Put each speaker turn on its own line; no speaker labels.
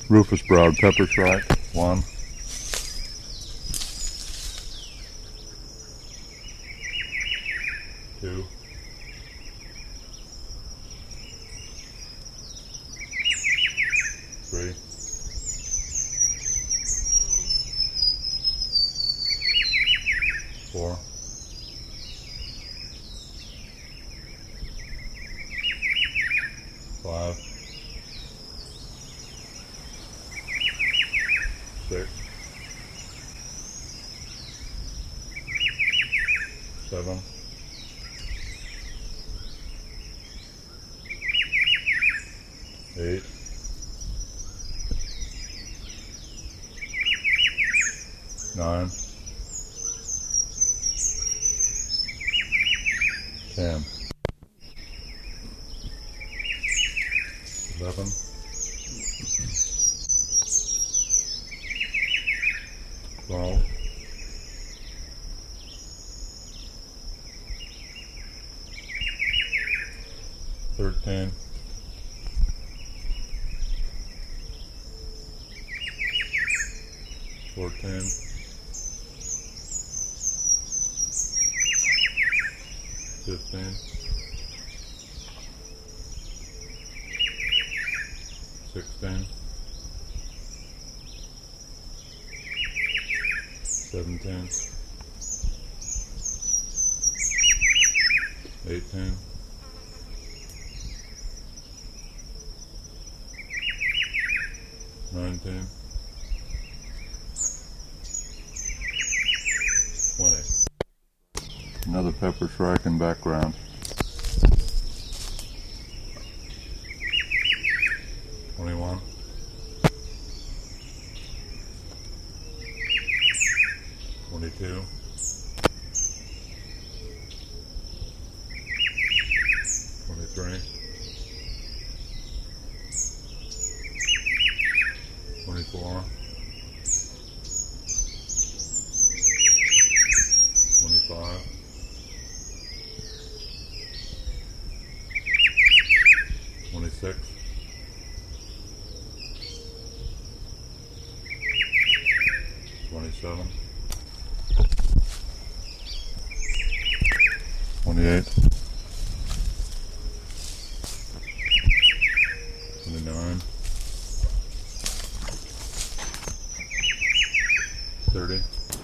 Rufous browed pepper shrike, 1. Two. 3. 4. 5. 6. 7. 8. 9. 10. 11. 12. 13. 14. 15. 16. 17. 18. 19. 20. Another pepper shrike in background. 21. 22. 23. 24. 25. 26. 27. 28.